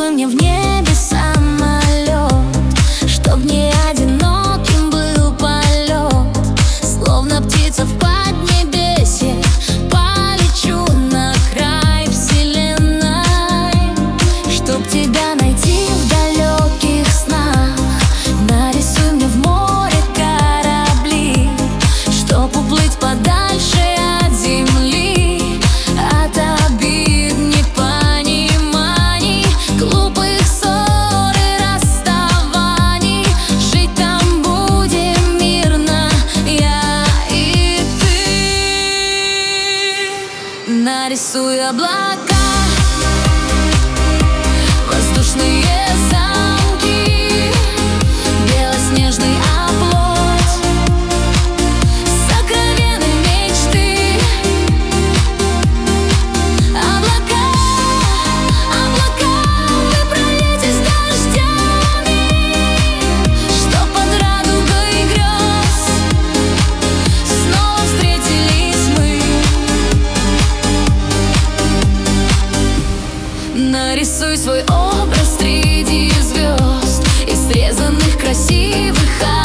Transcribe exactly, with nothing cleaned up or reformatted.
Нарисуй мне в небе самолет, чтоб не одиноким был полет. Словно птица в поднебесье полечу на край вселенной, чтоб тебя найти в далеких снах. Нарисуй мне в море корабли, чтоб уплыть подальше от земли, от обид, непониманий, глупых ссор и расставаний. Жить там будем мирно, я и ты. Нарисуй облака, воздушные замки, белоснежный оплот, сокровенные мечты. Облака, облака, вы прольетесь дождями, что под радугой грез снова встретились мы. Нарисуй свой образ среди звезд, из срезанных красивых